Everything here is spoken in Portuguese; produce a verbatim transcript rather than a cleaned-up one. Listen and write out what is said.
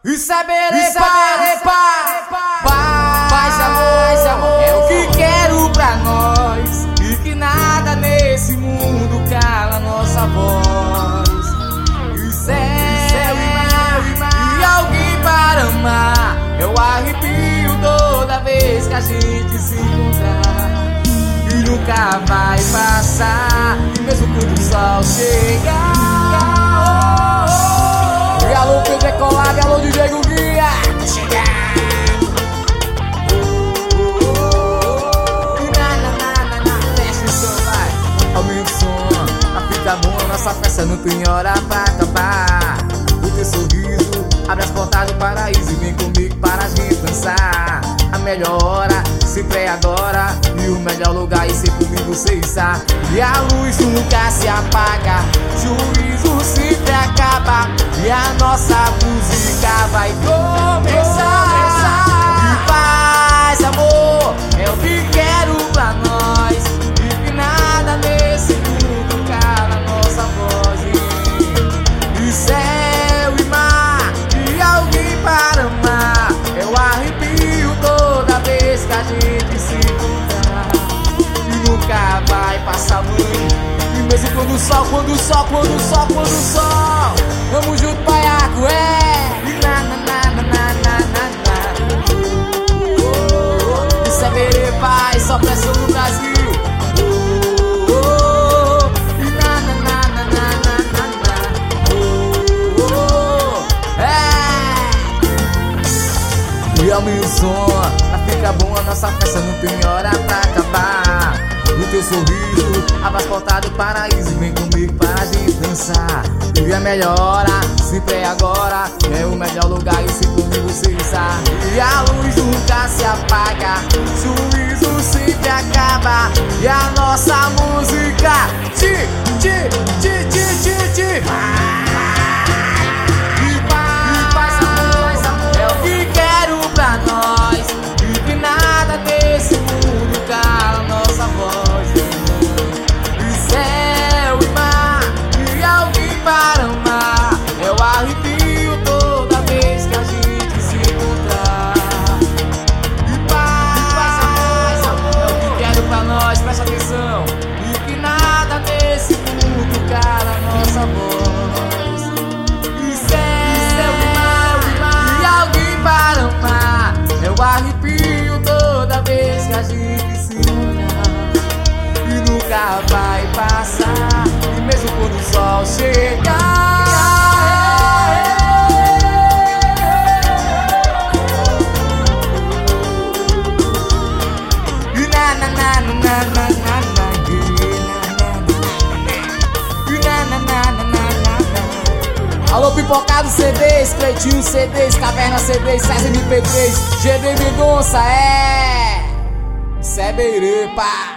Isso é berepa, paz, amor, amor, é o que quero pra nós. E que nada nesse mundo cala nossa voz. Isso é céu e mar, e alguém para amar. Eu arrepio toda vez que a gente se encontrar. E nunca vai passar, e mesmo quando o sol chegar. E alô, Pedro Ecolab, alô, D J Guguinha, tô chegando. E na, na, na, na, na, fecha o som, vai. Aumenta o som, a fita boa, nossa festa não tem hora pra acabar. O teu sorriso abre as portas do paraíso e vem comigo para a gente dançar. A melhor hora sempre é agora, e o melhor lugar e sempre comigo você está. E a luz nunca se apaga, juízo sempre acaba, e a nossa música vai começar. E paz, amor, é o que quero pra nós. E que nada nesse mundo cala nossa voz. E céu e mar, e alguém para amar. Eu arrepio toda vez que a gente se encontrar. E nunca vai passar, mãe. E mesmo quando o sol, quando o sol, quando o sol, quando o sol. Vamos junto, Baiaco, é. E na na na na na na na. Oh, isso é berepa, e só pressão no Brasil. Oh, oh, e na na na na na na na. Oh, oh, é. E aumenta o som, pra ficar bom a nossa festa não tem hora pra acabar. O teu sorriso abre as portas do paraíso e vem comigo para a gente dançar. E a melhor hora sempre é agora, é o melhor lugar e se comigo você está. E a luz nunca se apaga, juízo sempre acaba, e a nossa música ti, ti, ti, ti, ti, ti. E paz, amor, amor, é o que quero pra nós. E que nada nesse mundo cala nossa voz. E céu e mar, e alguém para amar. Eu arrepio toda vez que a gente se encontrar. E paz, amor, amor, é o que quero pra nós, presta atenção. E que nada nesse mundo cala nossa voz. E céu e mar, e alguém para amar. Eu arrepio toda vez que a gente se encontrar. E nunca vai passar, e mesmo quando o sol chegar. E na na na na na na na. E na na na na na na. Alô, Pipocado C Ds, Cleitinho C Ds, Caverna C Ds, César M P três, G D Mendonça, é. Isso é berepa.